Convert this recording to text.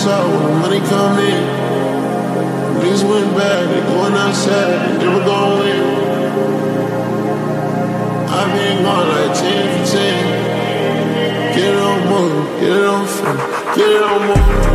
out when the money come in. Niggas went bad, they going outside, they never gon' win. I been gone like 10 for 10. Get it on move, get it on front, get it on move.